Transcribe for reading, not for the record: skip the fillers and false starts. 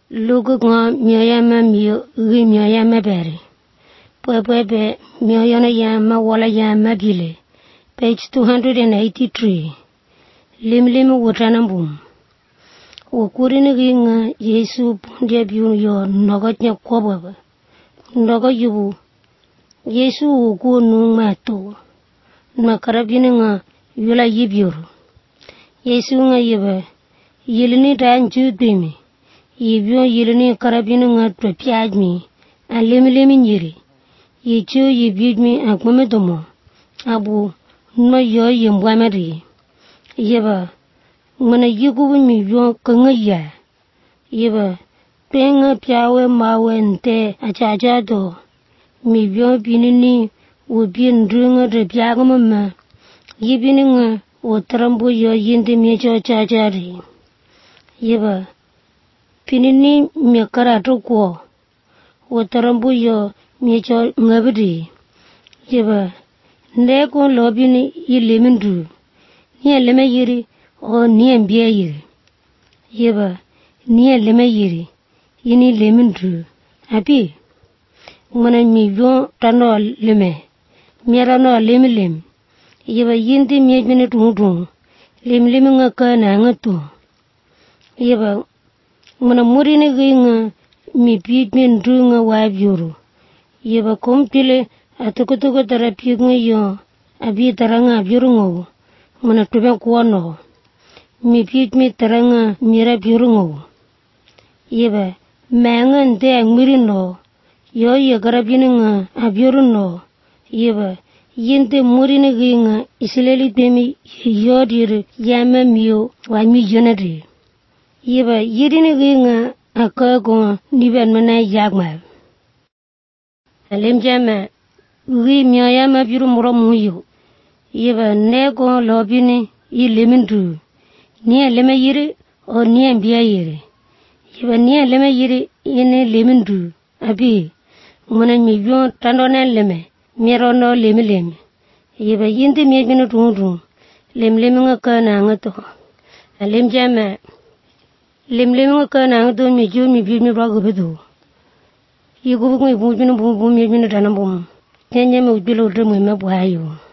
Lugu nga mioyama mio ri mioyama beri. Pwepwepe mioyana yama wala yama bile. Page 283. Limlimi wutanambum. Wukurini ringa Yesu pundia biyu yo nogotnya kwababa. Nogo yubu. Yesu wuku nung mato. Makarabini nga yula yibiuru. Yesu nga yiba. Yilini dan judimi. Yibyo yilini karabini nga twapiajmi. A limlimi nyiri. Yichu yibijmi akmamedomo. Abu no yo yimbwamari. Yiba. Ngana yigubu mibyo kanga ya. Yiba. Penga piawe mawe nte achajado. Mibyo binini ubin dunga rebiagamama. Yibini nga utrambu yo yindi mecho chajari. Yiba. Pinini mekaratu kwa. Utrambu yo mecho ngabidi. Yiba. Ndeko lobini yilimindu. Niya leme yiri o niya mbiya yiri. Yiba. Niya leme yiri. Yini limindu. Api. Ngana mibyo tano leme. Mierano leme leme. Yiba yindi miejmini tungtung. Leme nga kana nga tu. Yiba. Ngana murini nga mibijmin du nga wabiuru. Yiba kumpile atukutuku tarapik nga yo. Abi taranga biuru ngawu. Ngana tuben kuwa no. Mibijmi taranga mira biuru ngawu. Yiba. Manga nte angmiri no. Yo yagarabini nga abiuru no. Yiba. Yinte murini nga isileli demi yodiri yama miyo wa mi yonadri. Yiba yirini nga akago niben mana yagma. Alimjama ri mioyama biuru muro muyo. Yiba nego lobini yilimindu. Niya leme yiri o niya mbiya yiri. Yiba niya leme yiri yini limindu. Abi. Ngana mibyo tandona leme. Mirono leme leme. Yiba yindi miejmini tungtung. Leme nga kana nga to. Alimjama. Leme nga kana nga to mijo mibijmi ragubidu. Yigubu miejmini bumbu miejmini tanambum. Nyanya mibilo udre mwema buhayo.